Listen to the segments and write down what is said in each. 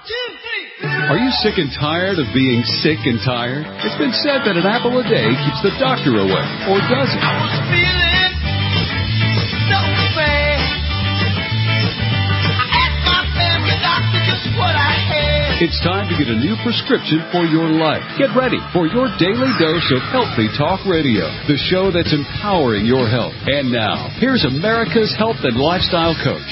Are you sick and tired of being sick and tired? It's been said that an apple a day keeps the doctor away, or does it? I was feeling so bad. I asked my family doctor just what I had. It's time to get a new prescription for your life. Get ready for your daily dose of Healthy Talk Radio, the show that's empowering your health. And now, here's America's health and lifestyle coach.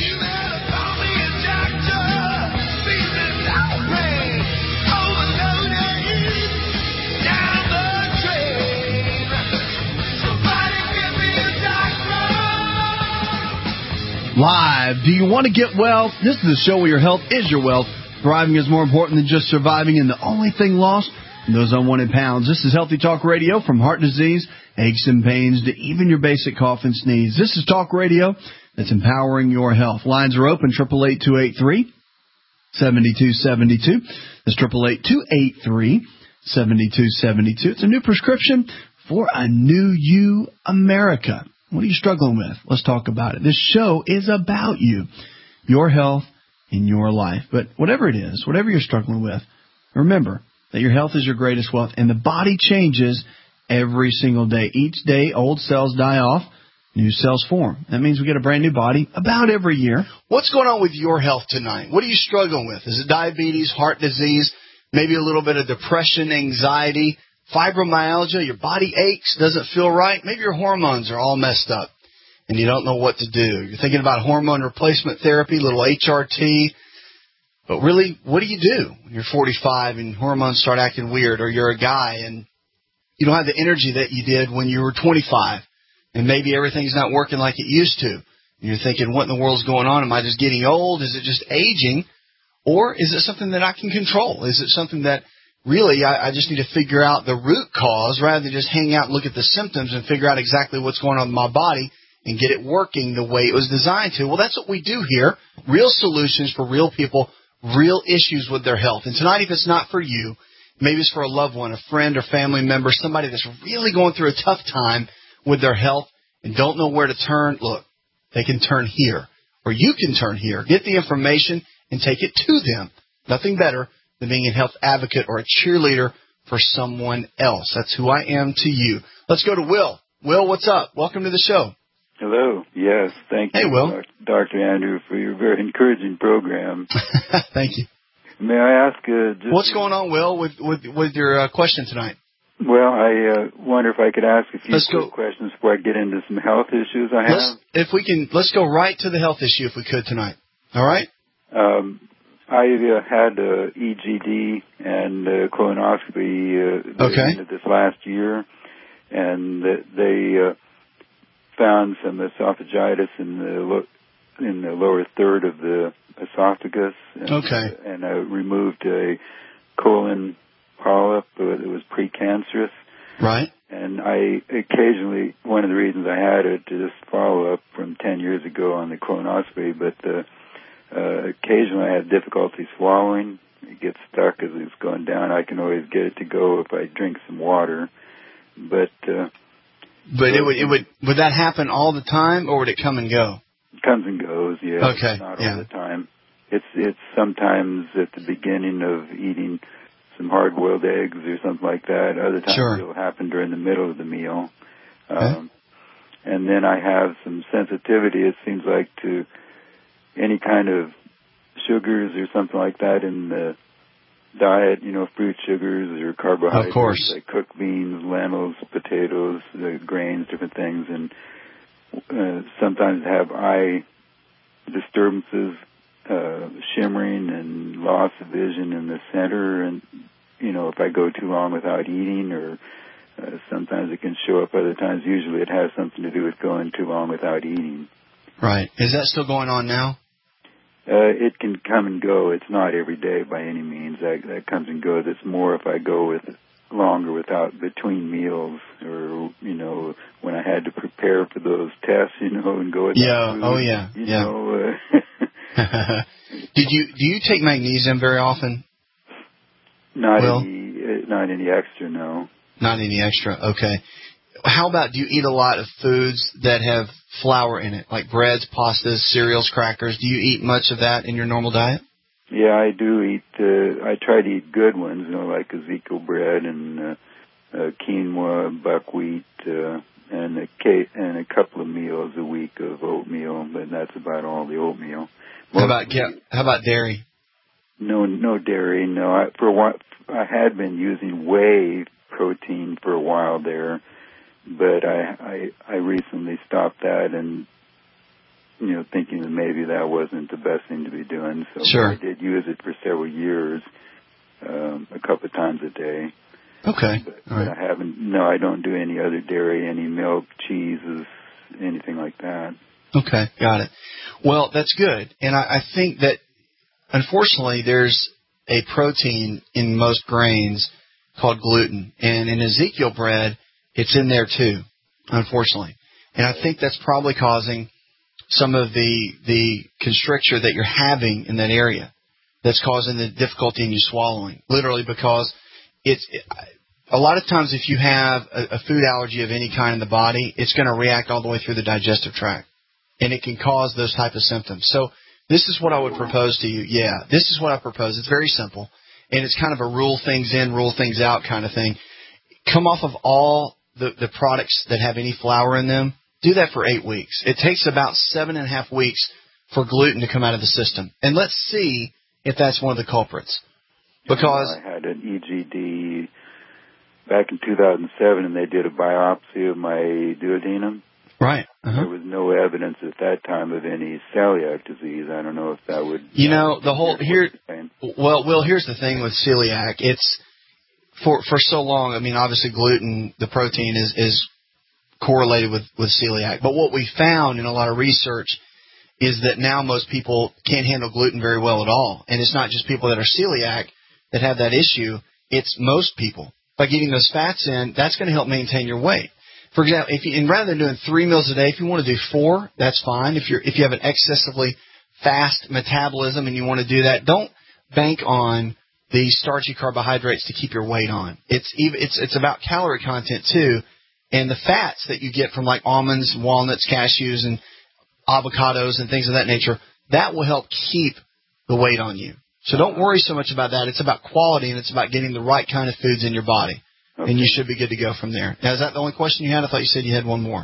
Live. Do you want to get well? This is the show where your health is your wealth. Thriving is more important than just surviving, and the only thing lost, those unwanted pounds. This is Healthy Talk Radio, from heart disease, aches and pains, to even your basic cough and sneeze. This is talk radio that's empowering your health. Lines are open, 888-283-7272. That's 888-283-7272. It's a new prescription for a new you, America. What are you struggling with? Let's talk about it. This show is about you, your health, and your life. But whatever it is, whatever you're struggling with, remember that your health is your greatest wealth, and the body changes every single day. Each day, old cells die off, new cells form. That means we get a brand new body about every year. What's going on with your health tonight? What are you struggling with? Is it diabetes, heart disease, maybe a little bit of depression, anxiety, fibromyalgia, your body aches, doesn't feel right? Maybe your hormones are all messed up and you don't know what to do. You're thinking about hormone replacement therapy, little HRT. But really, what do you do when you're 45 and hormones start acting weird, or you're a guy and you don't have the energy that you did when you were 25, and maybe everything's not working like it used to? And you're thinking, what in the world's going on? Am I just getting old? Is it just aging? Or is it something that I can control? Is it something that really I just need to figure out the root cause rather than just hang out and look at the symptoms and figure out exactly what's going on with my body and get it working the way it was designed to? Well, that's what we do here. Real solutions for real people, real issues with their health. And tonight, if it's not for you, maybe it's for a loved one, a friend or family member, somebody that's really going through a tough time with their health and don't know where to turn. Look, they can turn here, or you can turn here. Get the information and take it to them. Nothing better than being a health advocate or a cheerleader for someone else. That's who I am to you. Let's go to Will. Will, what's up? Welcome to the show. Hello. Yes, thank you, Hey, Will. Dr. Andrew, for your very encouraging program. Thank you. May I ask what's going on, Will, with your question tonight? Well, I wonder if I could ask a few quick questions before I get into some health issues I have. Let's go right to the health issue if we could tonight. All right? I had EGD and colonoscopy at the end of this last year, and they found some esophagitis in the lower third of the esophagus. And I removed a colon polyp that was precancerous. Right. And I occasionally, one of the reasons I had it to just follow up from 10 years ago on the colonoscopy, but occasionally I had difficulty swallowing. It gets stuck as it's going down. I can always get it to go if I drink some water. But would that happen all the time, or would it come and go? It comes and goes, yeah. Okay. Not all the time. It's sometimes at the beginning of eating some hard-boiled eggs or something like that. Other times it'll happen during the middle of the meal. And then I have some sensitivity, it seems like, to any kind of sugars or something like that in the diet, fruit sugars or carbohydrates. Of course. Like cooked beans, lentils, potatoes, grains, different things. And sometimes have eye disturbances, shimmering and loss of vision in the center. And, if I go too long without eating, or sometimes it can show up other times. Usually it has something to do with going too long without eating. Right. Is that still going on now? It can come and go. It's not every day by any means. That comes and goes. It's more if I go with longer without between meals, or when I had to prepare for those tests, and go with food, Do you take magnesium very often? Not any extra, no. Not any extra. Okay. How about, do you eat a lot of foods that have flour in it, like breads, pastas, cereals, crackers? Do you eat much of that in your normal diet? Yeah, I do eat. I try to eat good ones, like Ezekiel bread and quinoa, buckwheat, and a couple of meals a week of oatmeal. But that's about all the oatmeal. How about dairy? No dairy. No, I had been using whey protein for a while there, but I recently stopped that and. Thinking that maybe that wasn't the best thing to be doing. So sure. I did use it for several years, a couple of times a day. Okay. But I don't do any other dairy, any milk, cheeses, anything like that. Okay, got it. Well, that's good. And I think that, unfortunately, there's a protein in most grains called gluten. And in Ezekiel bread, it's in there too, unfortunately. And I think that's probably causing some of the constricture that you're having in that area that's causing the difficulty in you swallowing, literally because a lot of times if you have a food allergy of any kind in the body, it's going to react all the way through the digestive tract, and it can cause those type of symptoms. So this is what I would propose to you. Yeah, this is what I propose. It's very simple, and it's kind of a rule things in, rule things out kind of thing. Come off of all the products that have any flour in them. Do that for 8 weeks. It takes about 7.5 weeks for gluten to come out of the system. And let's see if that's one of the culprits. Because I had an EGD back in 2007, and they did a biopsy of my duodenum. Right. There was no evidence at that time of any celiac disease. I don't know if that would... Well, here's the thing with celiac. It's, for so long, obviously gluten, the protein, is correlated with celiac. But what we found in a lot of research is that now most people can't handle gluten very well at all. And it's not just people that are celiac that have that issue. It's most people. By getting those fats in, that's going to help maintain your weight. For example, rather than doing 3 meals a day, if you want to do 4, that's fine. If you have an excessively fast metabolism and you want to do that, don't bank on the starchy carbohydrates to keep your weight on. It's about calorie content too. And the fats that you get from like almonds, walnuts, cashews, and avocados and things of that nature, that will help keep the weight on you. So don't worry so much about that. It's about quality, and it's about getting the right kind of foods in your body. Okay. And you should be good to go from there. Now, is that the only question you had? I thought you said you had one more.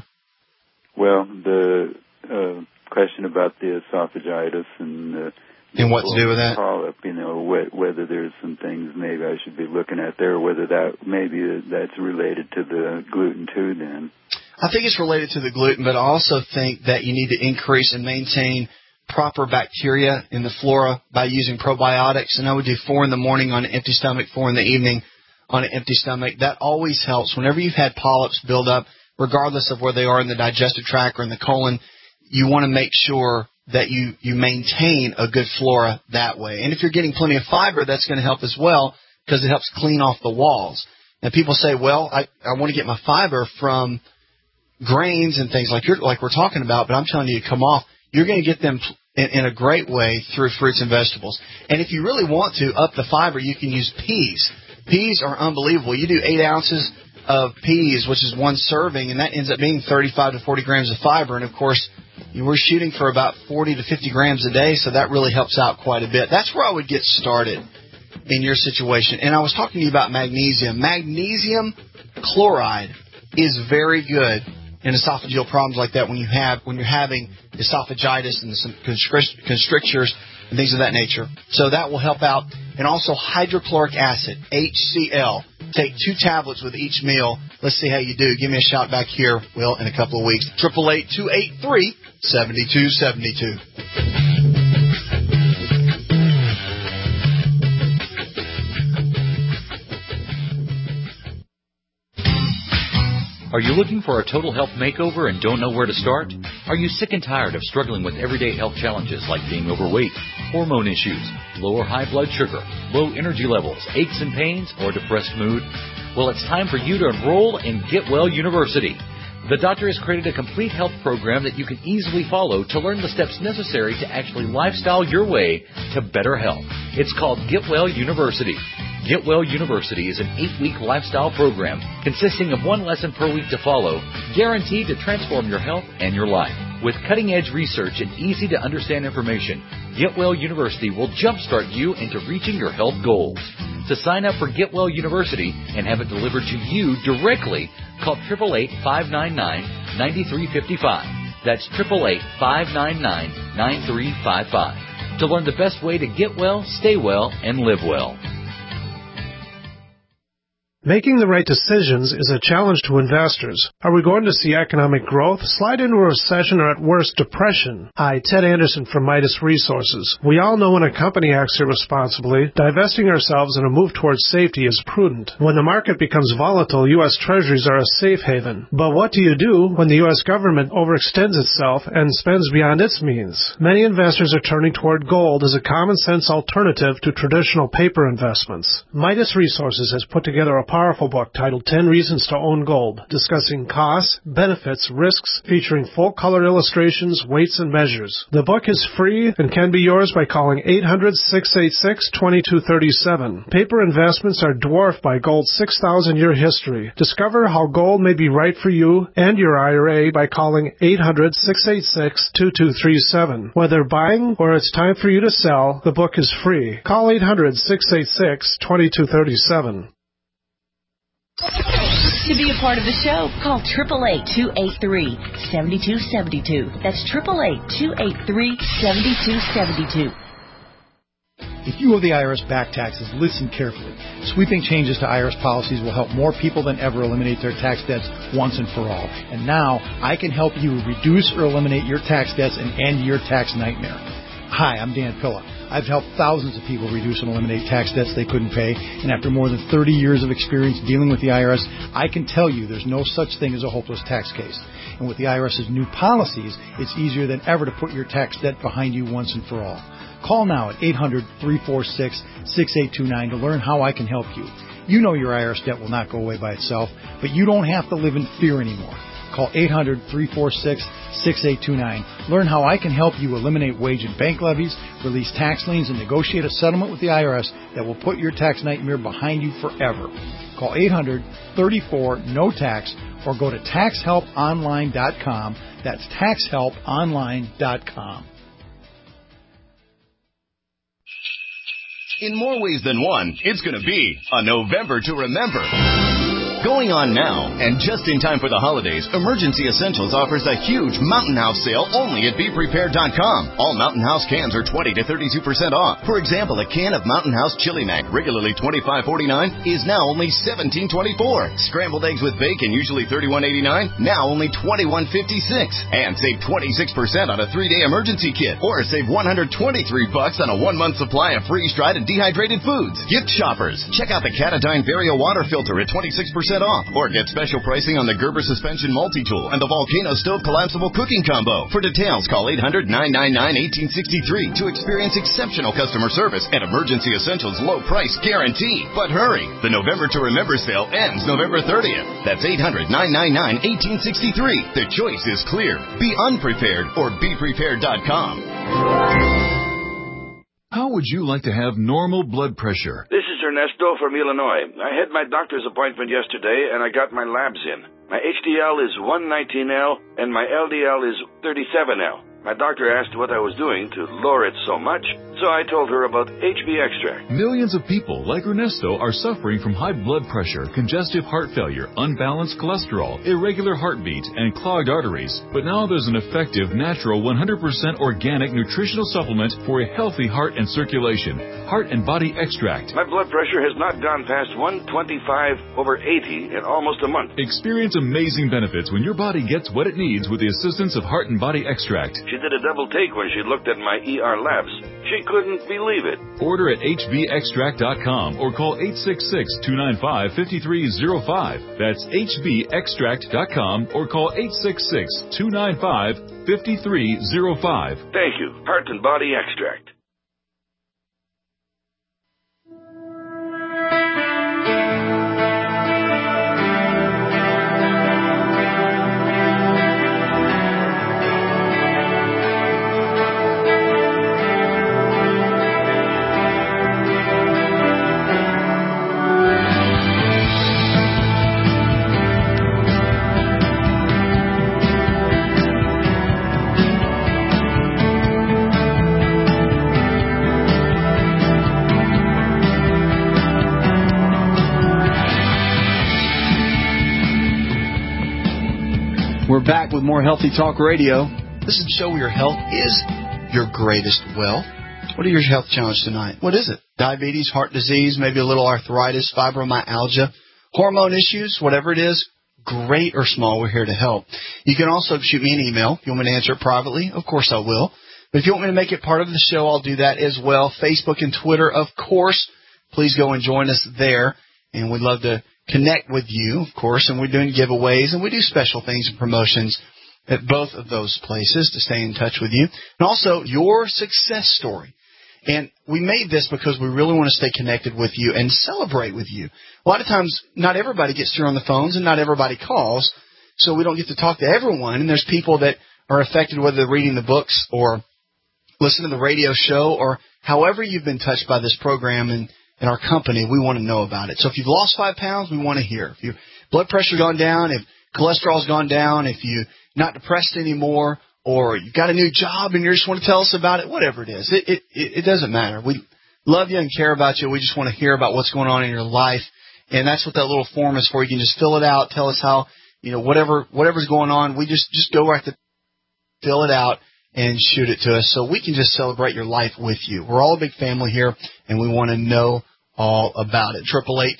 Well, the question about the esophagitis and what to do with that? Polyp, whether there's some things maybe I should be looking at there, whether that's related to the gluten too then. I think it's related to the gluten, but I also think that you need to increase and maintain proper bacteria in the flora by using probiotics. And I would do 4 in the morning on an empty stomach, 4 in the evening on an empty stomach. That always helps. Whenever you've had polyps build up, regardless of where they are in the digestive tract or in the colon, you want to make sure that you maintain a good flora that way. And if you're getting plenty of fiber, that's going to help as well because it helps clean off the walls. And people say, well, I want to get my fiber from grains and things like we're talking about, but I'm telling you to come off. You're going to get them in a great way through fruits and vegetables. And if you really want to up the fiber, you can use peas. Peas are unbelievable. You do 8 ounces of peas, which is 1 serving, and that ends up being 35 to 40 grams of fiber. And, of course, we're shooting for about 40 to 50 grams a day, so that really helps out quite a bit. That's where I would get started in your situation. And I was talking to you about magnesium. Magnesium chloride is very good in esophageal problems like that when you're having esophagitis and some constrictures and things of that nature. So that will help out. And also hydrochloric acid, HCl. Take 2 tablets with each meal. Let's see how you do. Give me a shout back here, Will, in a couple of weeks. 888-283-7272. Are you looking for a total health makeover and don't know where to start? Are you sick and tired of struggling with everyday health challenges like being overweight, hormone issues, low or high blood sugar, low energy levels, aches and pains, or depressed mood? Well, it's time for you to enroll in Get Well University. The doctor has created a complete health program that you can easily follow to learn the steps necessary to actually lifestyle your way to better health. It's called Get Well University. Get Well University is an 8-week lifestyle program consisting of 1 lesson per week to follow, guaranteed to transform your health and your life. With cutting-edge research and easy-to-understand information, Get Well University will jumpstart you into reaching your health goals. To sign up for Get Well University and have it delivered to you directly, call 888-599-9355. That's 888-599-9355. To learn the best way to get well, stay well, and live well. Making the right decisions is a challenge to investors. Are we going to see economic growth, slide into a recession, or at worst, depression? Hi, Ted Anderson from Midas Resources. We all know when a company acts irresponsibly, divesting ourselves in a move towards safety is prudent. When the market becomes volatile, U.S. Treasuries are a safe haven. But what do you do when the U.S. government overextends itself and spends beyond its means? Many investors are turning toward gold as a common-sense alternative to traditional paper investments. Midas Resources has put together a powerful book titled 10 Reasons to Own Gold, discussing costs, benefits, risks, featuring full-color illustrations, weights, and measures. The book is free and can be yours by calling 800-686-2237. Paper investments are dwarfed by gold's 6,000-year history. Discover how gold may be right for you and your IRA by calling 800-686-2237. Whether buying or it's time for you to sell, the book is free. Call 800-686-2237. To be a part of the show, call 888-283-7272. That's 888-283-7272. If you owe the IRS back taxes, listen carefully. Sweeping changes to IRS policies will help more people than ever eliminate their tax debts once and for all. And now, I can help you reduce or eliminate your tax debts and end your tax nightmare. Hi, I'm Dan Pilla. I've helped thousands of people reduce and eliminate tax debts they couldn't pay, and after more than 30 years of experience dealing with the IRS, I can tell you there's no such thing as a hopeless tax case. And with the IRS's new policies, it's easier than ever to put your tax debt behind you once and for all. Call now at 800-346-6829 to learn how I can help you. You know your IRS debt will not go away by itself, but you don't have to live in fear anymore. Call 800-346-6829. Learn how I can help you eliminate wage and bank levies, release tax liens, and negotiate a settlement with the IRS that will put your tax nightmare behind you forever. Call 800-34-NO-TAX or go to taxhelponline.com. That's taxhelponline.com. In more ways than one, it's going to be a November to remember. Going on now, and just in time for the holidays, Emergency Essentials offers a huge Mountain House sale only at BePrepared.com. All Mountain House cans are 20 to 32% off. For example, a can of Mountain House Chili Mac, regularly $25.49, is now only $17.24. Scrambled eggs with bacon, usually $31.89, now only $21.56. And save 26% on a 3-day emergency kit, or save $123 on a 1-month supply of freeze-dried and dehydrated foods. Gift shoppers, check out the Katadyn Vario water filter at 26% off, or get special pricing on the Gerber suspension multi-tool and the Volcano stove collapsible cooking combo. For details, call 800-999-1863 to experience exceptional customer service and Emergency Essentials low price guarantee. But hurry, the November to Remember sale ends November 30th. That's 800-999-1863. The choice is clear. Be unprepared or BePrepared.com. How would you like to have normal blood pressure? This is Ernesto from Illinois. I had my doctor's appointment yesterday, and I got my labs in. My HDL is 119L, and my LDL is 37L. My doctor asked what I was doing to lower it so much, so I told her about HB Extract. Millions of people like Ernesto are suffering from high blood pressure, congestive heart failure, unbalanced cholesterol, irregular heartbeat, and clogged arteries. But now there's an effective, natural, 100% organic nutritional supplement for a healthy heart and circulation. Heart and Body Extract. My blood pressure has not gone past 125/80 in almost a month. Experience amazing benefits when your body gets what it needs with the assistance of Heart and Body Extract. She did a double take when she looked at my ER labs. She couldn't believe it. Order at hbextract.com or call 866-295-5305. That's hbextract.com or call 866-295-5305. Thank you. Heart and Body Extract. We're back with more Healthy Talk Radio. This is the show where your health is your greatest wealth. What are your health challenges tonight? What is it? Diabetes, heart disease, maybe a little arthritis, fibromyalgia, hormone issues, whatever it is, great or small, we're here to help. You can also shoot me an email. If you want me to answer it privately, of course I will. But if you want me to make it part of the show, I'll do that as well. Facebook and Twitter, of course. Please go and join us there. And we'd love to connect with you, of course. And we're doing giveaways, and we do special things and promotions at both of those places to stay in touch with you. And also, your success story. And we made this because we really want to stay connected with you and celebrate with you. A lot of times, not everybody gets through on the phones and not everybody calls, so we don't get to talk to everyone. And there's people that are affected, whether they're reading the books or listening to the radio show or however you've been touched by this program and our company, we want to know about it. So if you've lost 5 pounds, we want to hear. If your blood pressure's gone down, if cholesterol's gone down, if you're not depressed anymore, or you've got a new job and you just want to tell us about it, whatever it is. It doesn't matter. We love you and care about you. We just want to hear about what's going on in your life. And that's what that little form is for. You can just fill it out, tell us how, whatever's going on. We just go right to fill it out and shoot it to us so we can just celebrate your life with you. We're all a big family here, and we want to know all about it.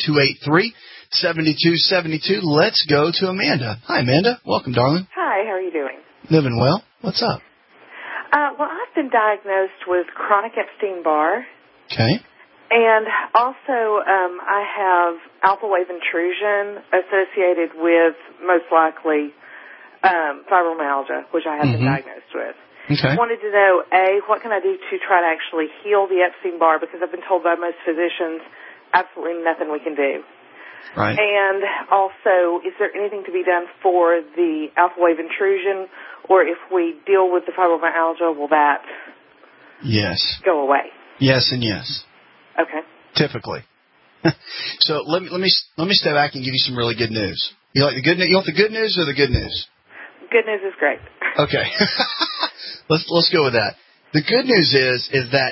888-283-7272. Let's go to Amanda. Hi, Amanda. Welcome, darling. Hi, how are you doing? Living well. What's up? Well, I've been diagnosed with chronic Epstein-Barr. Okay. And also, I have alpha wave intrusion associated with, most likely, fibromyalgia, which I have been diagnosed with. Okay. I wanted to know, A, what can I do to try to actually heal the Epstein-Barr? Because I've been told by most physicians absolutely nothing we can do. Right. And also, is there anything to be done for the alpha wave intrusion, or if we deal with the fibromyalgia, will that go away? Yes and yes. Okay. Typically. So let me step back and give you some really good news. You like the good news? You want the good news or the good news? Good news is great. Okay. Let's go with that. The good news is that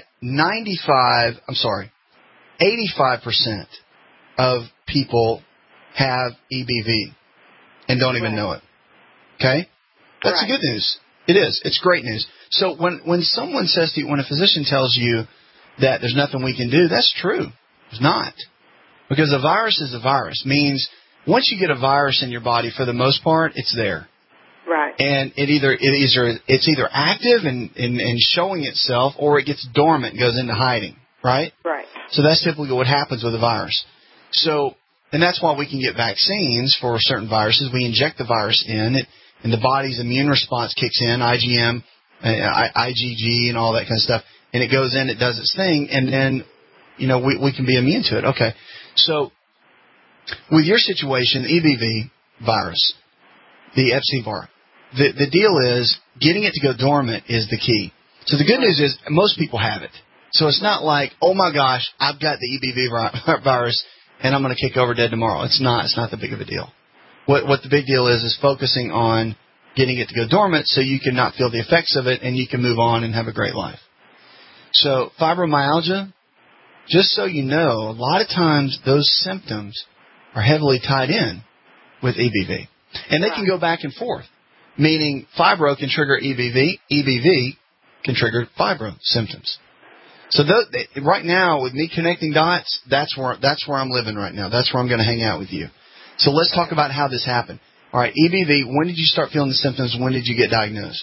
85% of people have EBV and don't even know it. Okay? That's the good news. It is. It's great news. So when someone says to you, when a physician tells you that there's nothing we can do, that's true. There's not. Because a virus is a virus. Means once you get a virus in your body, for the most part, it's there. Right. And it's either active and showing itself, or it gets dormant and goes into hiding. Right? Right. So that's typically what happens with a virus. So, and that's why we can get vaccines for certain viruses. We inject the virus in it, and the body's immune response kicks in, IgM, IgG, and all that kind of stuff. And it goes in, it does its thing, and then, we can be immune to it. Okay. So, with your situation, the EBV virus, the Epstein-Barr, the deal is getting it to go dormant is the key. So the good news is most people have it. So it's not like, oh my gosh, I've got the EBV virus and I'm going to kick over dead tomorrow. It's not that big of a deal. What the big deal is focusing on getting it to go dormant so you can not feel the effects of it and you can move on and have a great life. So fibromyalgia, just so you know, a lot of times those symptoms are heavily tied in with EBV. And they can go back and forth, meaning fibro can trigger EBV, EBV can trigger fibro symptoms. So right now, with me connecting dots, that's where I'm living right now. That's where I'm going to hang out with you. So let's talk about how this happened. All right, EBV, when did you start feeling the symptoms? When did you get diagnosed?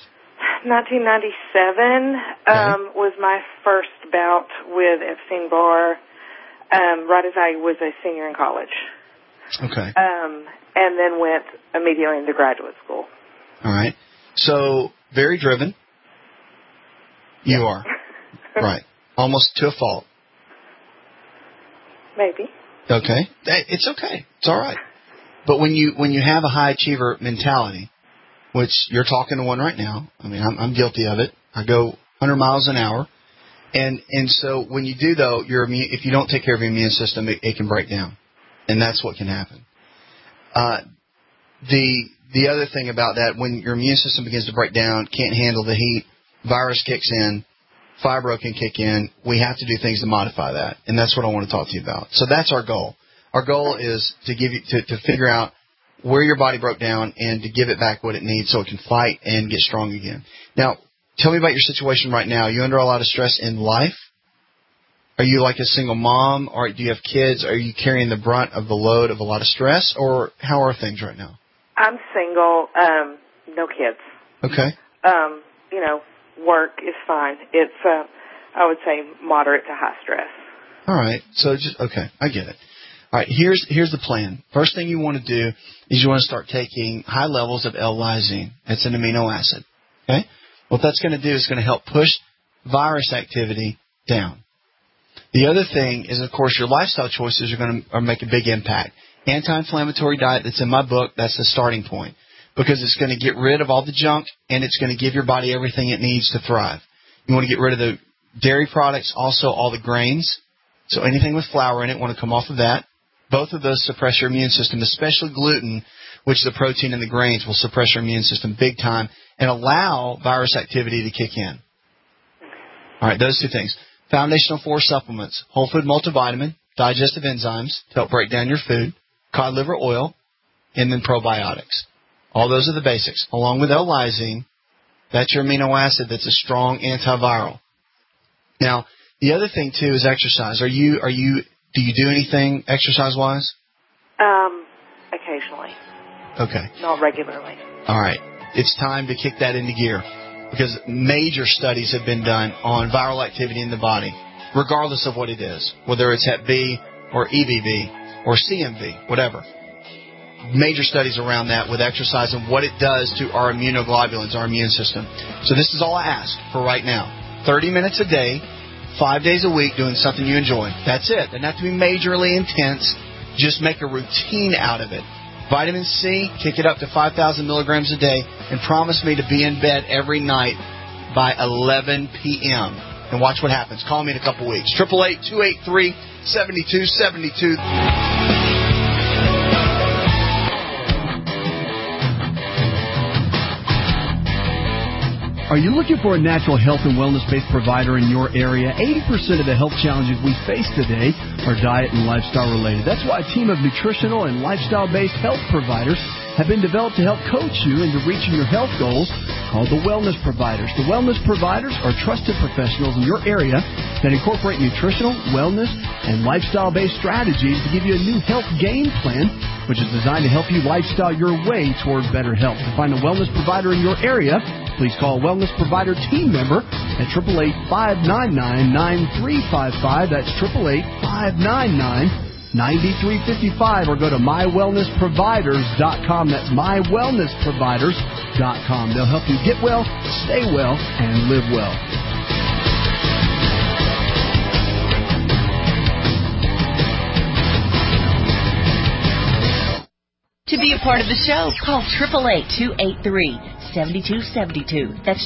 1997 was my first bout with Epstein-Barr, right as I was a senior in college. Okay. And then went immediately into graduate school. All right. So, very driven. You are. Right. Almost to a fault. Maybe. Okay. It's okay. It's all right. But when you have a high achiever mentality, which you're talking to one right now, I mean, I'm guilty of it. I go 100 miles an hour. And so when you do, though, if you don't take care of your immune system, it can break down. And that's what can happen. The other thing about that, when your immune system begins to break down, can't handle the heat, virus kicks in, fibro can kick in, we have to do things to modify that. And that's what I want to talk to you about. So that's our goal. Our goal is to give you to figure out where your body broke down and to give it back what it needs so it can fight and get strong again. Now, tell me about your situation right now. Are you under a lot of stress in life? Are you like a single mom, or do you have kids? Are you carrying the brunt of the load of a lot of stress, or how are things right now? I'm single, no kids. Okay. Work is fine. It's, I would say, moderate to high stress. All right. So okay, I get it. All right, here's the plan. First thing you want to do is you want to start taking high levels of L-lysine. It's an amino acid. Okay? What that's going to do is going to help push virus activity down. The other thing is, of course, your lifestyle choices are going to make a big impact. Anti-inflammatory diet that's in my book, that's the starting point, because it's going to get rid of all the junk and it's going to give your body everything it needs to thrive. You want to get rid of the dairy products, also all the grains. So anything with flour in it, want to come off of that. Both of those suppress your immune system, especially gluten, which is the protein in the grains, will suppress your immune system big time and allow virus activity to kick in. All right, those two things. Foundational 4 supplements, whole food multivitamin, digestive enzymes to help break down your food, cod liver oil, and then probiotics. All those are the basics. Along with L-lysine, that's your amino acid that's a strong antiviral. Now, the other thing, too, is exercise. Do you do anything exercise-wise? Occasionally. Okay. Not regularly. All right. It's time to kick that into gear because major studies have been done on viral activity in the body, regardless of what it is, whether it's Hep B or EBV or CMV, whatever. Major studies around that with exercise and what it does to our immunoglobulins, our immune system. So this is all I ask for right now. 30 minutes a day, 5 days a week, doing something you enjoy. That's it. Doesn't have to be majorly intense. Just make a routine out of it. Vitamin C, kick it up to 5,000 milligrams a day, and promise me to be in bed every night by 11 p.m. And watch what happens. Call me in a couple weeks. 888-283-7272. Are you looking for a natural health and wellness-based provider in your area? 80% of the health challenges we face today are diet and lifestyle related. That's why a team of nutritional and lifestyle-based health providers have been developed to help coach you into reaching your health goals, called the Wellness Providers. The Wellness Providers are trusted professionals in your area that incorporate nutritional, wellness, and lifestyle-based strategies to give you a new health game plan, which is designed to help you lifestyle your way toward better health. To find a wellness provider in your area, please call a Wellness Provider team member at 888-599-9355. That's 888-599-9355, or go to mywellnessproviders.com. That's mywellnessproviders.com. They'll help you get well, stay well, and live well. To be a part of the show, call 888-283-7272. That's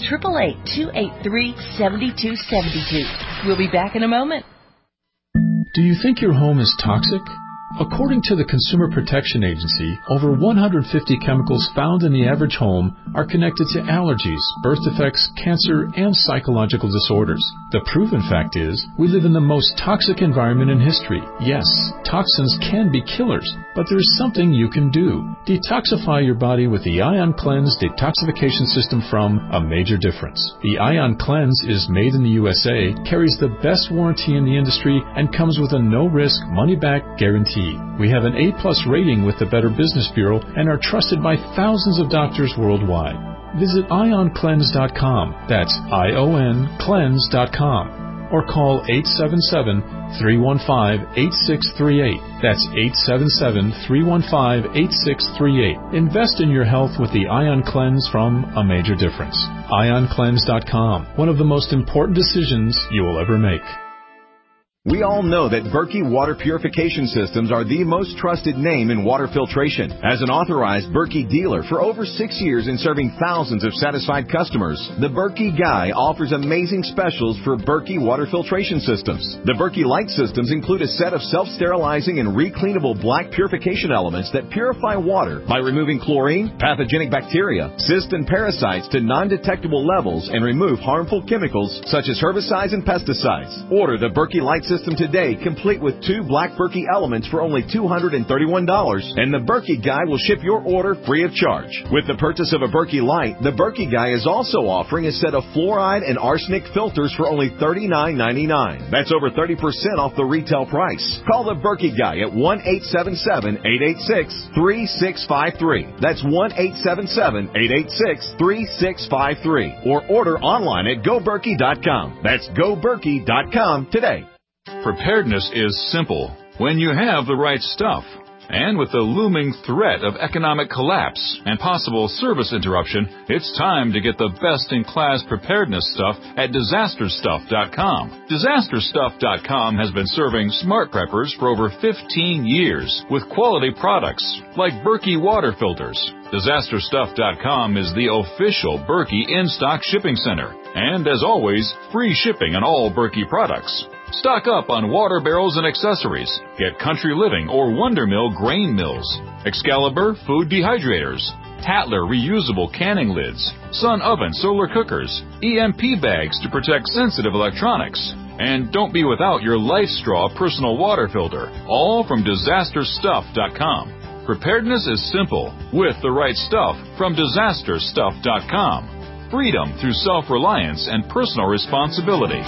888-283-7272. We'll be back in a moment. Do you think your home is toxic? According to the Consumer Protection Agency, over 150 chemicals found in the average home are connected to allergies, birth defects, cancer, and psychological disorders. The proven fact is, we live in the most toxic environment in history. Yes, toxins can be killers, but there's something you can do. Detoxify your body with the Ion Cleanse detoxification system from A Major Difference. The Ion Cleanse is made in the USA, carries the best warranty in the industry, and comes with a no-risk, money-back guarantee. We have an A+ rating with the Better Business Bureau and are trusted by thousands of doctors worldwide. Visit IonCleanse.com. That's IonCleanse.com. Or call 877-315-8638. That's 877-315-8638. Invest in your health with the Ion Cleanse from A Major Difference. IonCleanse.com. One of the most important decisions you will ever make. We all know that Berkey Water Purification Systems are the most trusted name in water filtration. As an authorized Berkey dealer for over 6 years and serving thousands of satisfied customers, the Berkey Guy offers amazing specials for Berkey Water Filtration Systems. The Berkey Light Systems include a set of self-sterilizing and recleanable black purification elements that purify water by removing chlorine, pathogenic bacteria, cysts, and parasites to non-detectable levels and remove harmful chemicals such as herbicides and pesticides. Order the Berkey Light Systems system today, complete with 2 Black Berkey elements for only $231, and the Berkey Guy will ship your order free of charge. With the purchase of a Berkey Light, the Berkey Guy is also offering a set of fluoride and arsenic filters for only $39.99. That's over 30% off the retail price. Call the Berkey Guy at 1-877-886-3653. That's 1-877-886-3653. Or order online at GoBerkey.com. That's GoBerkey.com today. Preparedness is simple when you have the right stuff. And with the looming threat of economic collapse and possible service interruption, it's time to get the best-in-class preparedness stuff at DisasterStuff.com. DisasterStuff.com has been serving smart preppers for over 15 years with quality products like Berkey water filters. DisasterStuff.com is the official Berkey in-stock shipping center. And as always, free shipping on all Berkey products. Stock up on water barrels and accessories. Get Country Living or Wonder Mill grain mills, Excalibur food dehydrators, Tatler reusable canning lids, Sun oven solar cookers, EMP bags to protect sensitive electronics. And don't be without your Life Straw personal water filter, all from DisasterStuff.com. Preparedness is simple with the right stuff from DisasterStuff.com. Freedom through self-reliance and personal responsibility.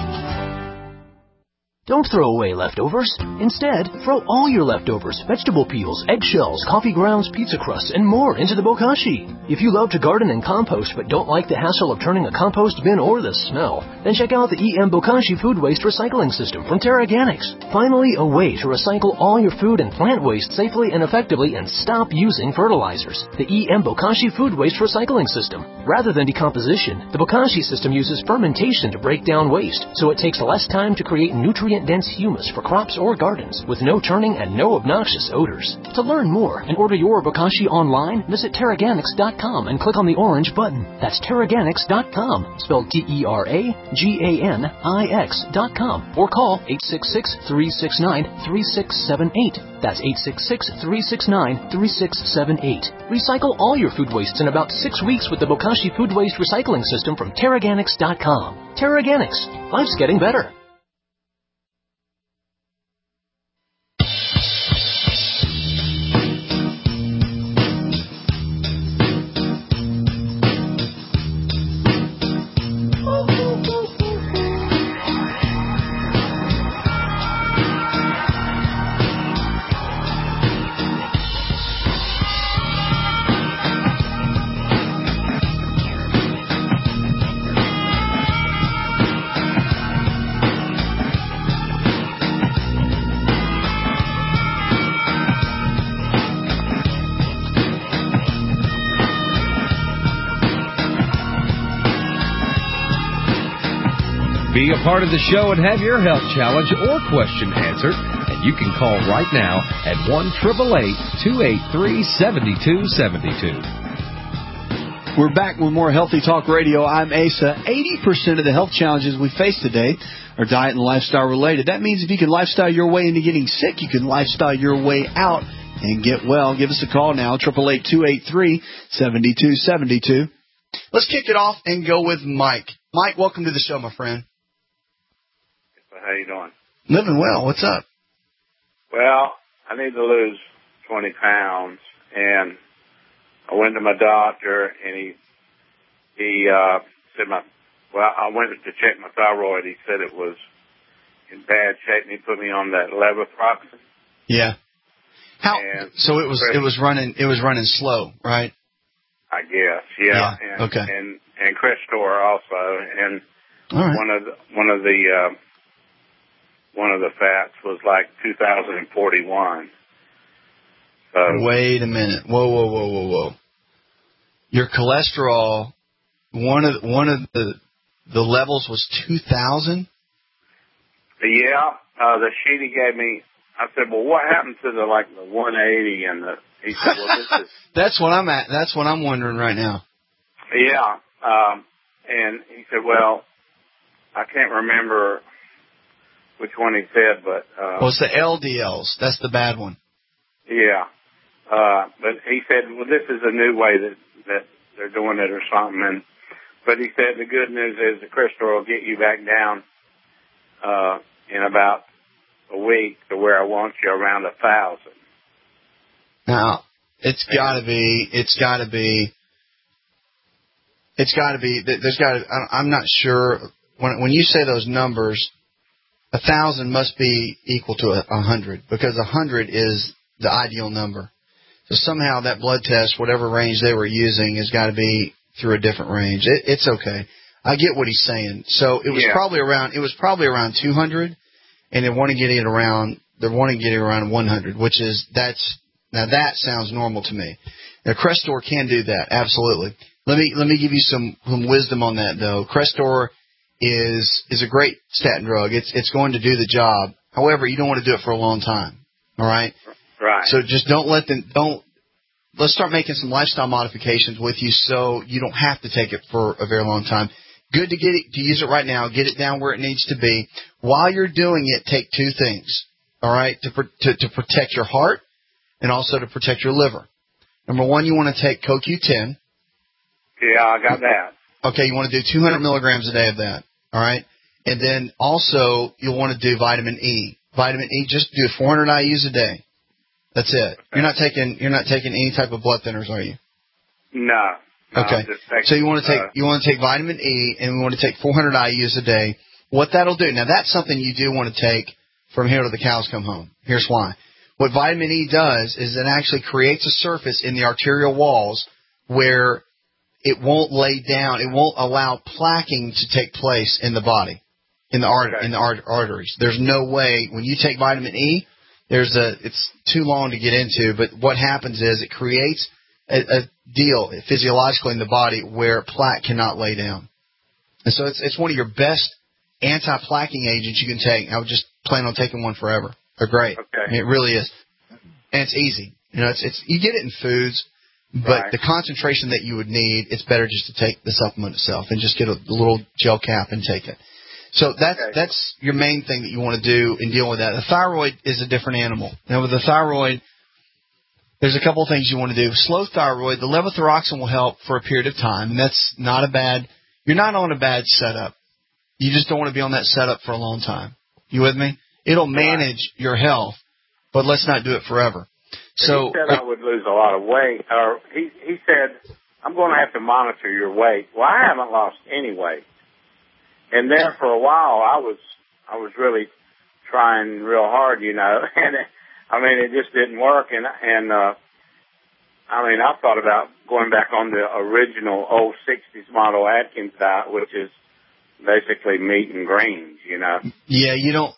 Don't throw away leftovers. Instead, throw all your leftovers, vegetable peels, eggshells, coffee grounds, pizza crusts, and more into the Bokashi. If you love to garden and compost but don't like the hassle of turning a compost bin or the smell, then check out the EM Bokashi food waste recycling system from TerraGanix. Finally, a way to recycle all your food and plant waste safely and effectively and stop using fertilizers. The EM Bokashi food waste recycling system. Rather than decomposition, the Bokashi system uses fermentation to break down waste, so it takes less time to create nutrient-dense humus for crops or gardens with no turning and no obnoxious odors. To learn more and order your Bokashi online, visit TerraGanix.com and click on the orange button. That's TerraGanix.com, spelled TerraGanix.com, or call 866-369-3678. That's 866-369-3678. Recycle all your food wastes in about 6 weeks with the Bokashi food waste recycling system from TerraGanix.com. TerraGanix. Life's getting better. Be a part of the show and have your health challenge or question answered. And you can call right now at 1-888-283-7272. We're back with more Healthy Talk Radio. I'm Asa. 80% of the health challenges we face today are diet and lifestyle related. That means if you can lifestyle your way into getting sick, you can lifestyle your way out and get well. Give us a call now, 888-283-7272. Let's kick it off and go with Mike. Mike, welcome to the show, my friend. How you doing? Living well. What's up? Well, I need to lose 20 pounds, and I went to my doctor, and he said I went to check my thyroid. He said it was in bad shape, and he put me on that levothyroxine. Yeah. So it was running slow, right? I guess, yeah. And, okay. And Crestor also, and all right. One of the fats was like 2041. So wait a minute. Whoa. Your cholesterol, one of the levels was 2,000? Yeah. The sheet he gave me, I said, well, what happened to the 180 and he said, well, this is That's what I'm at. That's what I'm wondering right now. Yeah. And he said, well, I can't remember which one he said, but well, it's the LDLs. That's the bad one. Yeah. But he said, well, this is a new way that they're doing it or something. But he said the good news is the Crestor will get you back down in about a week to where I want you around 1,000. Now, there's got to be, I'm not sure, when you say those numbers, 1,000 must be equal to 100, because 100 is the ideal number. So somehow that blood test, whatever range they were using, has got to be through a different range. It's okay. I get what he's saying. So it was probably around 200, and they want to get it around 100, which is now that sounds normal to me. Now Crestor can do that, absolutely. Let me give you some wisdom on that though. Crestor is a great statin drug. It's going to do the job. However, you don't want to do it for a long time. All right? Right. So just let's start making some lifestyle modifications with you so you don't have to take it for a very long time. Good to use it right now. Get it down where it needs to be. While you're doing it, take two things. All right? To protect your heart and also to protect your liver. Number one, you want to take CoQ10. Yeah, I got that. Okay, you want to do 200 milligrams a day of that. All right? And then also you'll want to do vitamin E. Vitamin E, just do 400 IUs a day. That's it. You're not taking any type of blood thinners, are you? No. Okay. So you want to take vitamin E, and we want to take 400 IUs a day. What that'll do, now that's something you do want to take from here till the cows come home. Here's why. What vitamin E does is it actually creates a surface in the arterial walls where it won't lay down, it won't allow plaquing to take place in the body, in the arteries. There's no way, when you take vitamin E, it's too long to get into, but what happens is it creates a deal physiologically in the body where plaque cannot lay down. And so it's one of your best anti-plaquing agents you can take. I would just plan on taking one forever. They're great. Okay. I mean, it really is. And it's easy. You know, it's you get it in foods, but the concentration that you would need, it's better just to take the supplement itself and just get a little gel cap and take it. So that's your main thing that you want to do in dealing with that. The thyroid is a different animal. Now with the thyroid, there's a couple of things you want to do. Slow thyroid, the levothyroxine will help for a period of time. And that's not you're not on a bad setup. You just don't want to be on that setup for a long time. You with me? It'll manage your health, but let's not do it forever. So he said I would lose a lot of weight. Or he said, I'm going to have to monitor your weight. Well, I haven't lost any weight. And then for a while, I was really trying real hard, you know, and it just didn't work. And I thought about going back on the original old 60s model Atkins diet, which is basically meat and greens, you know. Yeah, you don't,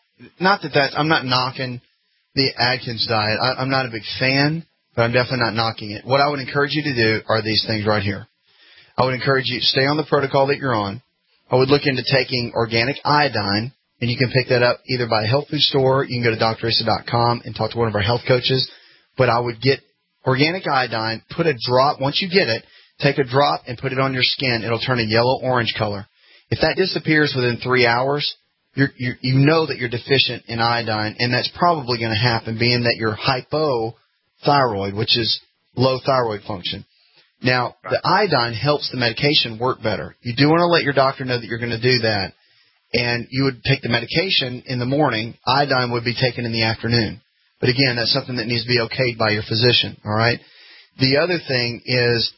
I'm not knocking the Atkins diet. I'm not a big fan, but I'm definitely not knocking it. What I would encourage you to do are these things right here. I would encourage you to stay on the protocol that you're on. I would look into taking organic iodine, and you can pick that up either by a health food store. You can go to drisa.com and talk to one of our health coaches. But I would get organic iodine, put a drop, once you get it, take a drop and put it on your skin. It'll turn a yellow-orange color. If that disappears within 3 hours, you know that you're deficient in iodine, and that's probably going to happen, being that you're hypothyroid, which is low thyroid function. Now, the iodine helps the medication work better. You do want to let your doctor know that you're going to do that, and you would take the medication in the morning. Iodine would be taken in the afternoon. But again, that's something that needs to be okayed by your physician, all right? The other thing is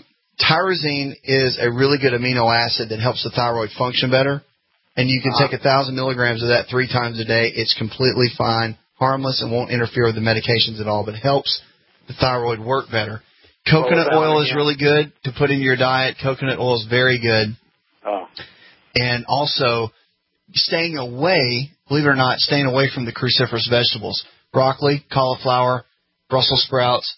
tyrosine is a really good amino acid that helps the thyroid function better, and you can take 1,000 milligrams of that 3 times a day. It's completely fine, harmless, and won't interfere with the medications at all, but helps the thyroid work better. Coconut oil is really good to put in your diet. Coconut oil is very good. Oh. And also, staying away, believe it or not, staying away from the cruciferous vegetables. Broccoli, cauliflower, Brussels sprouts,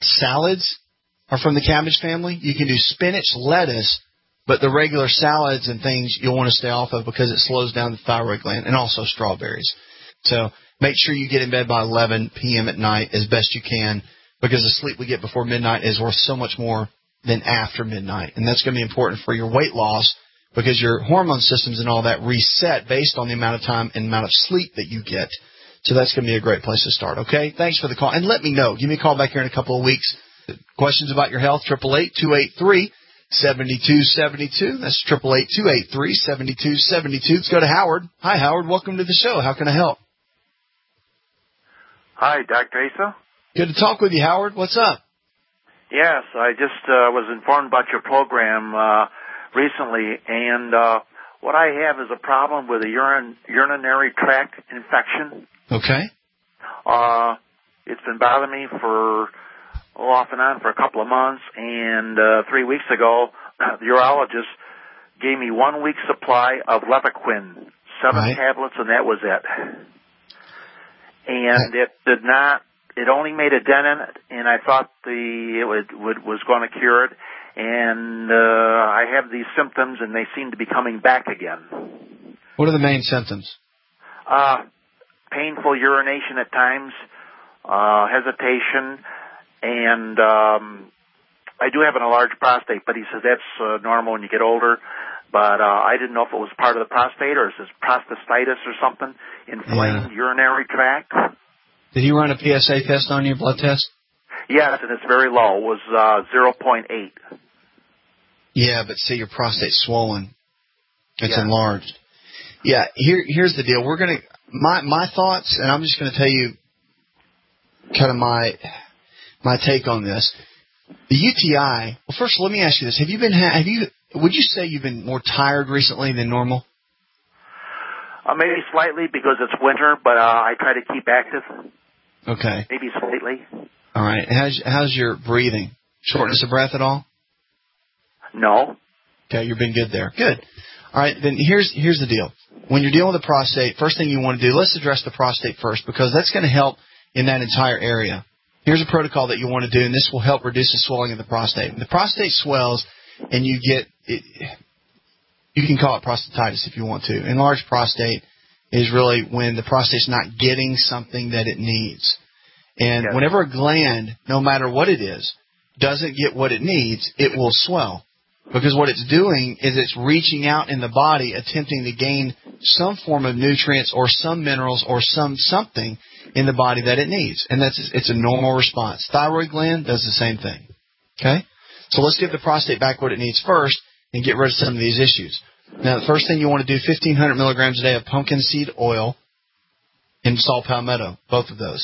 salads are from the cabbage family. You can do spinach, lettuce, but the regular salads and things you'll want to stay off of because it slows down the thyroid gland, and also strawberries. So make sure you get in bed by 11 p.m. at night as best you can, because the sleep we get before midnight is worth so much more than after midnight. And that's going to be important for your weight loss, because your hormone systems and all that reset based on the amount of time and amount of sleep that you get. So that's going to be a great place to start, okay? Thanks for the call. And let me know. Give me a call back here in a couple of weeks. Questions about your health, 888-283-7272. That's 888-283-7272. Let's go to Howard. Hi, Howard. Welcome to the show. How can I help? Hi, Dr. Asa. Good to talk with you, Howard. What's up? Yes, I just was informed about your program recently, and what I have is a problem with a urinary tract infection. Okay. It's been bothering me for off and on for a couple of months, and 3 weeks ago, the urologist gave me 1 week's supply of Levaquin, 7 tablets, and that was it. And it only made a dent in it, and I thought it was going to cure it, and I have these symptoms, and they seem to be coming back again. What are the main symptoms? Painful urination at times, hesitation, and I do have an enlarged prostate, but he says that's normal when you get older. But I didn't know if it was part of the prostate or is this prostatitis or something, inflamed urinary tract. Did he run a PSA test on you, blood test? Yes, and it's very low. It was 0.8. Yeah, but see, your prostate's swollen. It's enlarged. Yeah, here's the deal. We're going to, my thoughts, and I'm just going to tell you kind of my take on this. The UTI, well, first let me ask you this. Would you say you've been more tired recently than normal? Maybe slightly because it's winter, but I try to keep active. Okay. Maybe slightly. All right. How's your breathing? Shortness of breath at all? No. Okay, you've been good there. Good. All right, then here's the deal. When you're dealing with the prostate, first thing you want to do, let's address the prostate first because that's going to help in that entire area. Here's a protocol that you want to do, and this will help reduce the swelling of the prostate. When the prostate swells and you get it, you can call it prostatitis if you want to. Enlarged prostate is really when the prostate's not getting something that it needs. And whenever a gland, no matter what it is, doesn't get what it needs, it will swell. Because what it's doing is it's reaching out in the body, attempting to gain some form of nutrients or some minerals or something in the body that it needs. And it's a normal response. Thyroid gland does the same thing. Okay? So let's give the prostate back what it needs first and get rid of some of these issues. Now, the first thing you want to do, 1,500 milligrams a day of pumpkin seed oil and saw palmetto, both of those.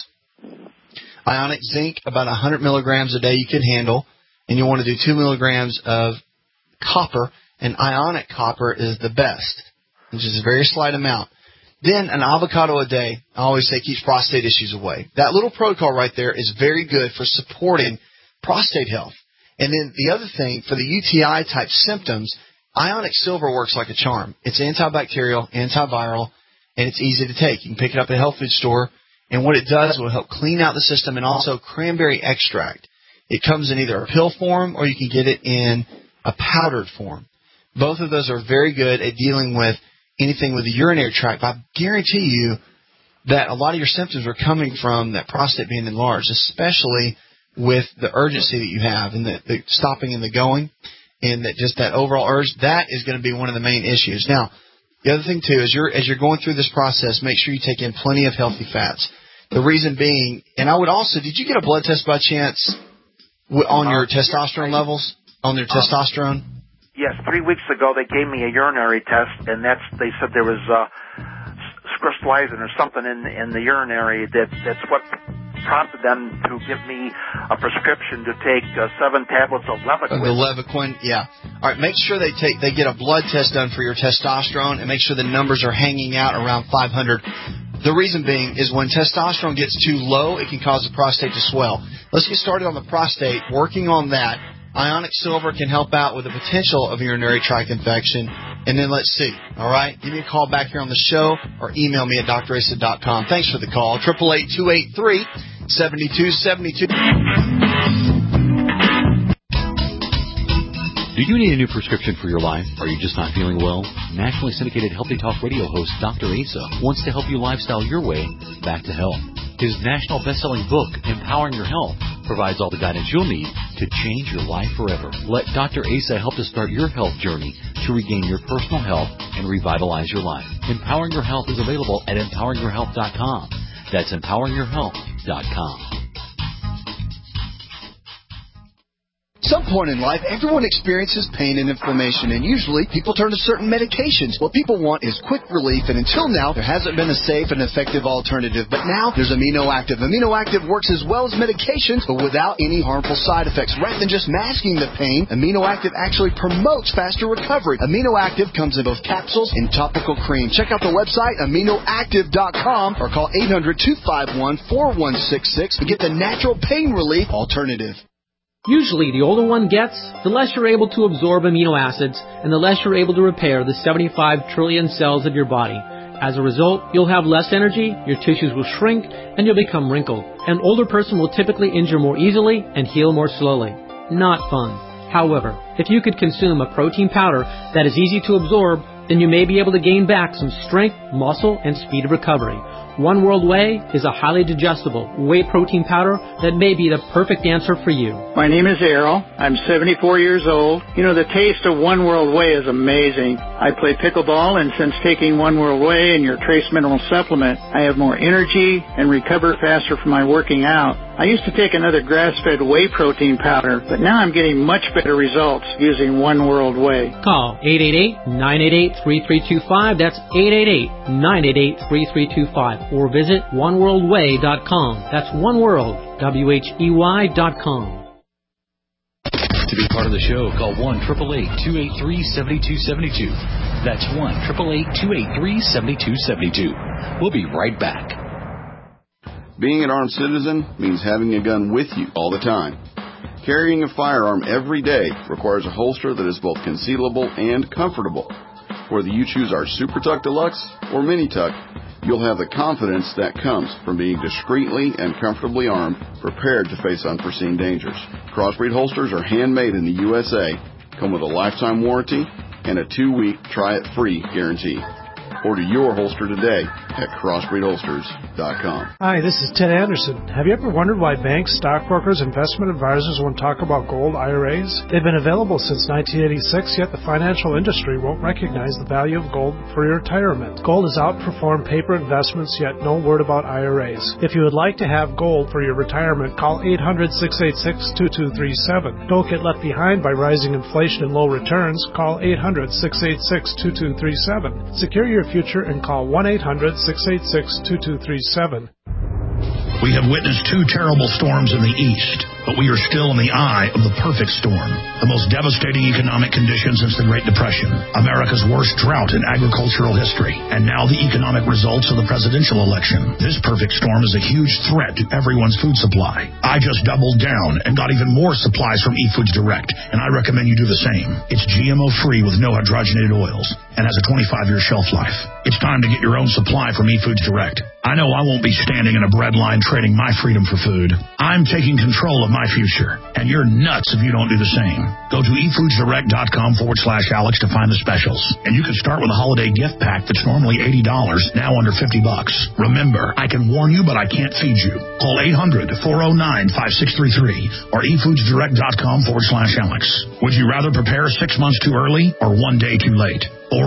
Ionic zinc, about 100 milligrams a day you can handle. And you want to do 2 milligrams of copper, and ionic copper is the best, which is a very slight amount. Then an avocado a day, I always say, keeps prostate issues away. That little protocol right there is very good for supporting prostate health. And then the other thing, for the UTI-type symptoms, ionic silver works like a charm. It's antibacterial, antiviral, and it's easy to take. You can pick it up at a health food store, and what it does will help clean out the system, and also cranberry extract. It comes in either a pill form or you can get it in a powdered form. Both of those are very good at dealing with anything with the urinary tract. I guarantee you that a lot of your symptoms are coming from that prostate being enlarged, especially with the urgency that you have and the stopping and the going and that overall urge. That is going to be one of the main issues. Now, the other thing, too, is as you're going through this process, make sure you take in plenty of healthy fats. The reason being, and I would also, did you get a blood test by chance on your testosterone levels? On their testosterone? Yes, 3 weeks ago they gave me a urinary test, and they said there was crystallizing or something in the urinary. That's what prompted them to give me a prescription to take 7 tablets of Levaquin. The Levaquin, yeah. All right, make sure they get a blood test done for your testosterone, and make sure the numbers are hanging out around 500. The reason being is when testosterone gets too low, it can cause the prostate to swell. Let's get started on the prostate, working on that. Ionic silver can help out with the potential of urinary tract infection. And then let's see. All right? Give me a call back here on the show or email me at drasa.com. Thanks for the call. 888-283-7272. Do you need a new prescription for your life? Are you just not feeling well? Nationally syndicated Healthy Talk radio host Dr. Asa wants to help you lifestyle your way back to health. His national best-selling book, Empowering Your Health, provides all the guidance you'll need to change your life forever. Let Dr. Asa help to start your health journey to regain your personal health and revitalize your life. Empowering Your Health is available at empoweringyourhealth.com. That's empoweringyourhealth.com. Some point in life, everyone experiences pain and inflammation, and usually people turn to certain medications. What people want is quick relief, and until now, there hasn't been a safe and effective alternative. But now, there's Amino Active. Amino Active works as well as medications, but without any harmful side effects. Rather than just masking the pain, Amino Active actually promotes faster recovery. Amino Active comes in both capsules and topical cream. Check out the website, aminoactive.com, or call 800-251-4166 to get the natural pain relief alternative. Usually, the older one gets, the less you're able to absorb amino acids, and the less you're able to repair the 75 trillion cells of your body. As a result, you'll have less energy, your tissues will shrink, and you'll become wrinkled. An older person will typically injure more easily and heal more slowly. Not fun. However, if you could consume a protein powder that is easy to absorb, then you may be able to gain back some strength, muscle, and speed of recovery. One World Whey is a highly digestible whey protein powder that may be the perfect answer for you. My name is Errol. I'm 74 years old. You know, the taste of One World Whey is amazing. I play pickleball, and since taking One World Whey and your trace mineral supplement, I have more energy and recover faster from my working out. I used to take another grass-fed whey protein powder, but now I'm getting much better results using One World Whey. Call 888-988-3325. That's 888-988-3325. Or visit oneworldwhey.com. That's oneworld, WHEY.com. To be part of the show, call 1-888-283-7272. That's 1-888-283-7272. We'll be right back. Being an armed citizen means having a gun with you all the time. Carrying a firearm every day requires a holster that is both concealable and comfortable. Whether you choose our Super Tuck Deluxe or Mini Tuck, you'll have the confidence that comes from being discreetly and comfortably armed, prepared to face unforeseen dangers. Crossbreed holsters are handmade in the USA, come with a lifetime warranty, and a 2-week try-it-free guarantee. Order your holster today at crossbreedholsters.com. Hi, this is Ted Anderson. Have you ever wondered why banks, stockbrokers, investment advisors won't talk about gold IRAs? They've been available since 1986, yet the financial industry won't recognize the value of gold for your retirement. Gold has outperformed paper investments, yet no word about IRAs. If you would like to have gold for your retirement, call 800-686-2237. Don't get left behind by rising inflation and low returns. Call 800-686-2237. Secure your future and call 1-800-686-2237. We have witnessed 2 terrible storms in the east, but we are still in the eye of the perfect storm. The most devastating economic conditions since the Great Depression, America's worst drought in agricultural history, and now the economic results of the presidential election. This perfect storm is a huge threat to everyone's food supply. I just doubled down and got even more supplies from eFoods Direct, and I recommend you do the same. It's GMO-free with no hydrogenated oils and has a 25-year shelf life. It's time to get your own supply from eFoods Direct. I know I won't be standing in a bread line trading my freedom for food. I'm taking control of my future, and you're nuts if you don't do the same. Go to eFoodsDirect.com/Alex to find the specials. And you can start with a holiday gift pack that's normally $80, now under $50. Remember, I can warn you, but I can't feed you. Call 800-409-5633 or eFoodsDirect.com/Alex. Would you rather prepare 6 months too early or 1 day too late?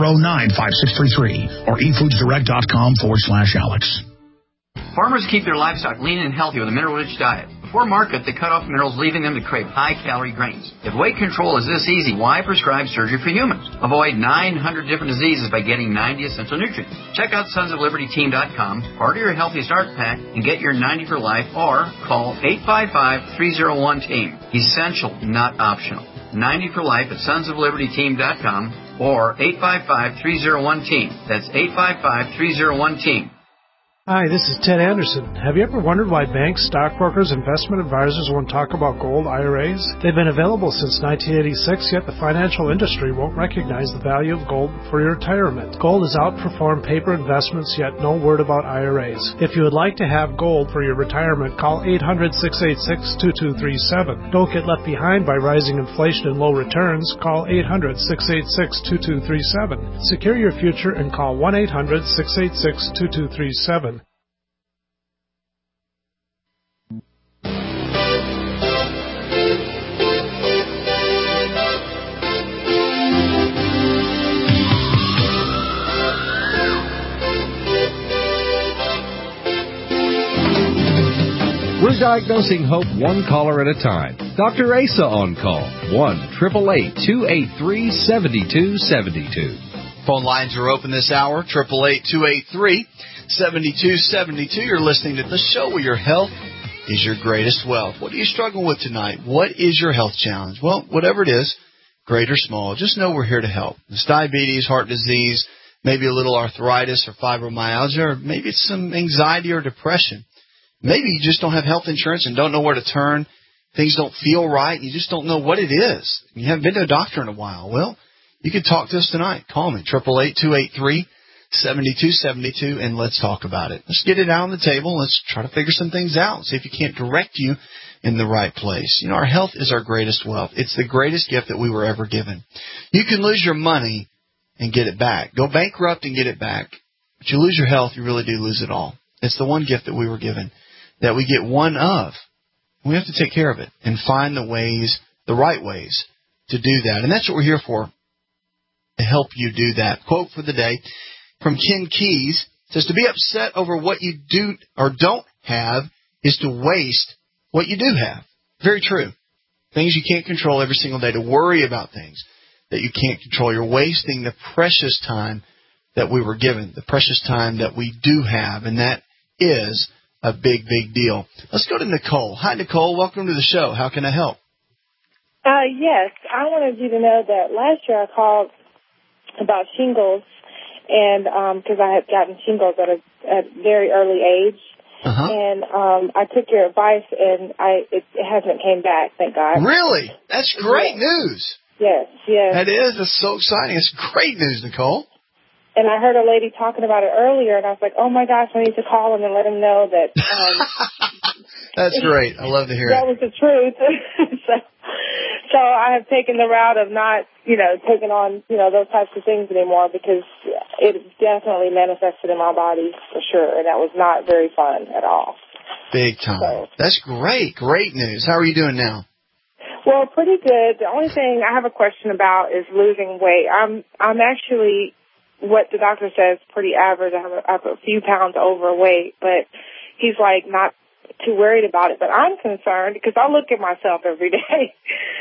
409-5633 or eFoodsDirect.com/Alex. Farmers keep their livestock lean and healthy with a mineral-rich diet. Before market, they cut off minerals, leaving them to crave high-calorie grains. If weight control is this easy, why prescribe surgery for humans? Avoid 900 different diseases by getting 90 essential nutrients. Check out sonsoflibertyteam.com, order your Healthy Start Pack, and get your 90 for life, or call 855-301-TEAM. Essential, not optional. 90 for life at sonsoflibertyteam.com or 855-301-TEAM. That's 855-301-TEAM. Hi, this is Ted Anderson. Have you ever wondered why banks, stockbrokers, investment advisors won't talk about gold IRAs? They've been available since 1986, yet the financial industry won't recognize the value of gold for your retirement. Gold has outperformed paper investments, yet no word about IRAs. If you would like to have gold for your retirement, call 800-686-2237. Don't get left behind by rising inflation and low returns. Call 800-686-2237. Secure your future and call 1-800-686-2237. We're diagnosing hope one caller at a time. Dr. Asa on call. 1-888-283-7272. Phone lines are open this hour, 888-283-7272. You're listening to the show where your health is your greatest wealth. What are you struggling with tonight? What is your health challenge? Well, whatever it is, great or small, just know we're here to help. It's diabetes, heart disease, maybe a little arthritis or fibromyalgia, or maybe it's some anxiety or depression. Maybe you just don't have health insurance and don't know where to turn. Things don't feel right. You just don't know what it is. You haven't been to a doctor in a while. Well, you can talk to us tonight. Call me, 888-283-7272, and let's talk about it. Let's get it out on the table. Let's try to figure some things out. See if you can't direct you in the right place. You know, our health is our greatest wealth. It's the greatest gift that we were ever given. You can lose your money and get it back. Go bankrupt and get it back. But you lose your health, you really do lose it all. It's the one gift that we were given, that we get one of. We have to take care of it and find the ways, the right ways to do that. And that's what we're here for, to help you do that. Quote for the day from Ken Keyes says, to be upset over what you do or don't have is to waste what you do have. Very true. Things you can't control every single day, to worry about things that you can't control. You're wasting the precious time that we were given, the precious time that we do have, and that is a big, big deal. Let's go to Nicole. Hi, Nicole. Welcome to the show. How can I help? Yes. I wanted you to know that last year I called about shingles, and because I had gotten shingles at a very early age. And I took your advice, and it hasn't came back, thank God. Really? That's great news. Yes, yes. That is. That's so exciting. It's great news, Nicole. And I heard a lady talking about it earlier, and I was like, oh, my gosh, I need to call him and let him know that. That's great. I love to hear that was the truth. So I have taken the route of not, taking on, those types of things anymore, because it definitely manifested in my body for sure, and that was not very fun at all. Big time. So, that's great. Great news. How are you doing now? Well, pretty good. The only thing I have a question about is losing weight. I'm actually, what the doctor says, pretty average. I have a few pounds overweight, but he's like not too worried about it. But I'm concerned because I look at myself every day.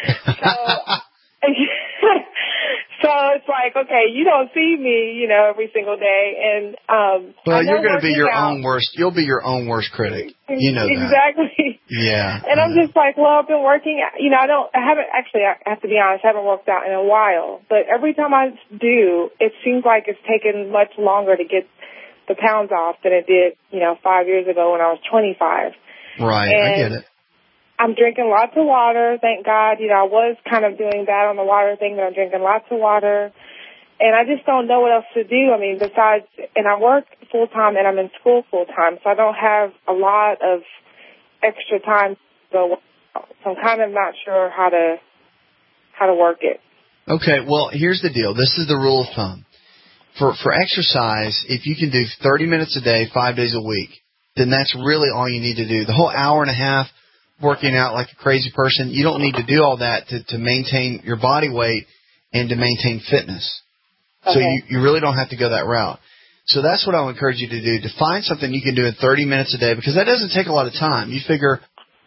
So it's like, okay, you don't see me, every single day, and well, you're going to be your own worst. You'll be your own worst critic. You know that. Exactly. Yeah. And I'm just like, well, I've been working. I have to be honest, I haven't worked out in a while. But every time I do, it seems like it's taken much longer to get the pounds off than it did, 5 years ago when I was 25. Right. And I get it. I'm drinking lots of water, thank God. I was kind of doing bad on the water thing, but I'm drinking lots of water. And I just don't know what else to do. I mean, besides, and I work full-time and I'm in school full-time, so I don't have a lot of extra time to go out. So I'm kind of not sure how to work it. Okay, well, here's the deal. This is the rule of thumb. For exercise, if you can do 30 minutes a day, 5 days a week, then that's really all you need to do. The whole hour and a half working out like a crazy person, you don't need to do all that to maintain your body weight and to maintain fitness. Okay. So you really don't have to go that route. So that's what I would encourage you to do, to find something you can do in 30 minutes a day, because that doesn't take a lot of time. You figure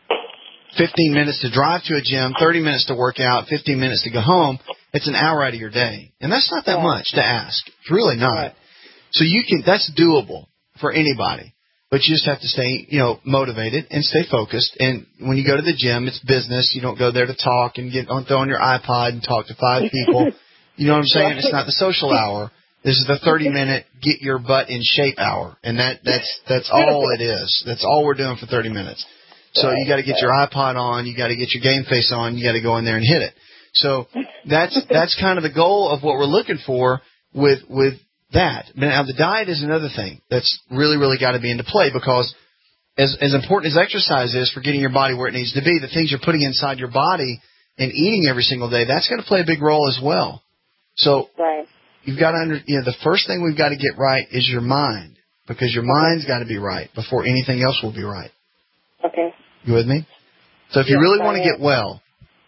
15 minutes to drive to a gym, 30 minutes to work out, 15 minutes to go home. It's an hour out of your day. And that's not that much to ask. It's really not. Right. So that's doable for anybody. But you just have to stay, motivated and stay focused. And when you go to the gym, it's business. You don't go there to talk and throw on your iPod and talk to 5 people. You know what I'm saying? Right. It's not the social hour. This is the 30-minute get your butt in shape hour. And that's all it is. That's all we're doing for 30 minutes. So you got to get your iPod on. You got to get your game face on. You got to go in there and hit it. So that's kind of the goal of what we're looking for with that. Now, the diet is another thing that's really, really got to be into play, because as important as exercise is for getting your body where it needs to be, the things you're putting inside your body and eating every single day, that's going to play a big role as well. So you've got to the first thing we've got to get right is your mind, because your mind's got to be right before anything else will be right. Okay. You with me? So if you really want to get well,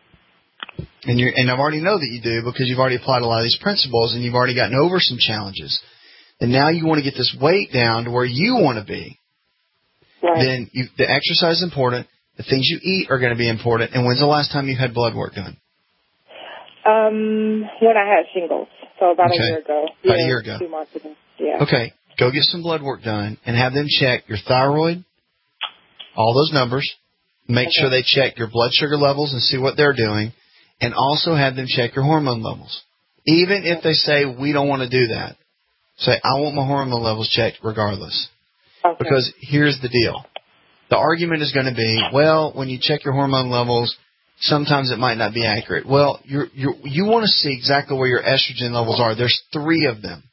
and I already know that you do, because you've already applied a lot of these principles and you've already gotten over some challenges, and now you want to get this weight down to where you want to be, then the exercise is important. The things you eat are going to be important. And when's the last time you had blood work done? When I had shingles. So about a year ago. About a year ago. 2 months ago. Yeah. Okay. Go get some blood work done and have them check your thyroid, all those numbers. Make sure they check your blood sugar levels and see what they're doing. And also have them check your hormone levels. Even if they say, we don't want to do that. Say, I want my hormone levels checked regardless. Okay. Because here's the deal. The argument is going to be, well, when you check your hormone levels, sometimes it might not be accurate. Well, you want to see exactly where your estrogen levels are. There's 3 of them.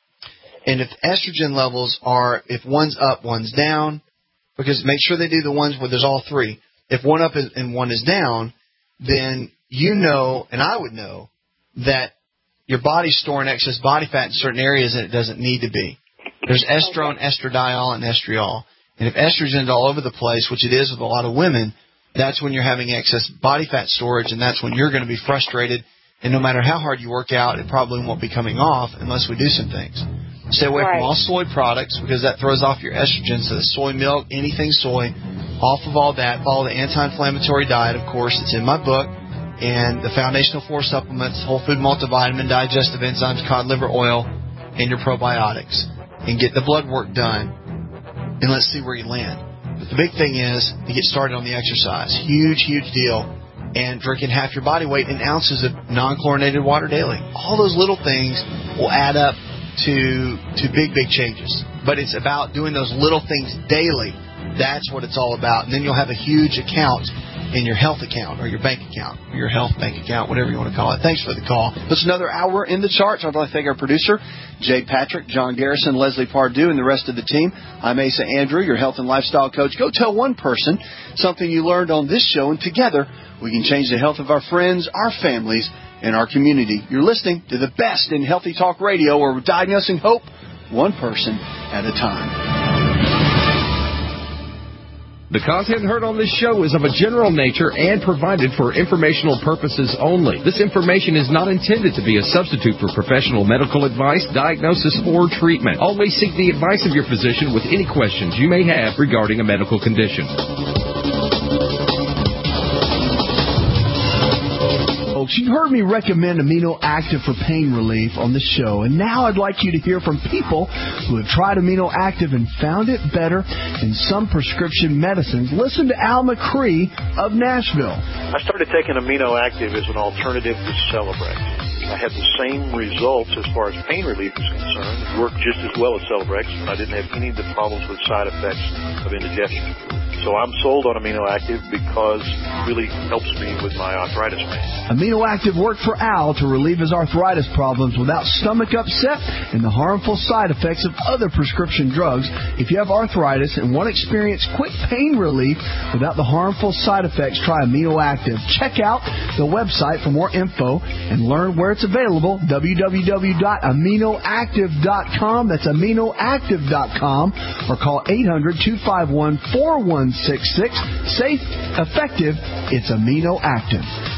And if estrogen levels are, if one's up, one's down, because make sure they do the ones where there's all 3. If one up and one is down, then you know, and I would know, that your body's storing excess body fat in certain areas and it doesn't need to be. There's estrone, estradiol, and estriol. And if estrogen's all over the place, which it is with a lot of women, that's when you're having excess body fat storage, and that's when you're going to be frustrated. And no matter how hard you work out, it probably won't be coming off unless we do some things. Stay away from all soy products because that throws off your estrogen. So the soy milk, anything soy, off of all that. Follow the anti-inflammatory diet, of course. It's in my book. And the Foundational 4 supplements, whole food multivitamin, digestive enzymes, cod liver oil, and your probiotics. And get the blood work done. And let's see where you land. But the big thing is to get started on the exercise. Huge, huge deal. And drinking half your body weight in ounces of non-chlorinated water daily. All those little things will add up to big, big changes. But it's about doing those little things daily. That's what it's all about. And then you'll have a huge account in your health account or your bank account, or your health bank account, whatever you want to call it. Thanks for the call. It's another hour in the charts. I'd like to thank our producer, Jay Patrick, John Garrison, Leslie Pardue, and the rest of the team. I'm Asa Andrew, your health and lifestyle coach. Go tell one person something you learned on this show, and together we can change the health of our friends, our families, and our community. You're listening to the best in Healthy Talk Radio, where we're diagnosing hope one person at a time. The content heard on this show is of a general nature and provided for informational purposes only. This information is not intended to be a substitute for professional medical advice, diagnosis, or treatment. Always seek the advice of your physician with any questions you may have regarding a medical condition. You heard me recommend Amino Active for pain relief on the show, and now I'd like you to hear from people who have tried Amino Active and found it better than some prescription medicines. Listen to Al McCree of Nashville. I started taking Amino Active as an alternative to Celebrex. I had the same results as far as pain relief is concerned. It worked just as well as Celebrex, and I didn't have any of the problems with side effects of indigestion. So I'm sold on Amino Active because it really helps me with my arthritis pain. Amino Active worked for Al to relieve his arthritis problems without stomach upset and the harmful side effects of other prescription drugs. If you have arthritis and want to experience quick pain relief without the harmful side effects, try Amino Active. Check out the website for more info and learn where it's available, www.aminoactive.com. That's aminoactive.com, or call 800-251-4166. Safe, effective, it's Amino Active.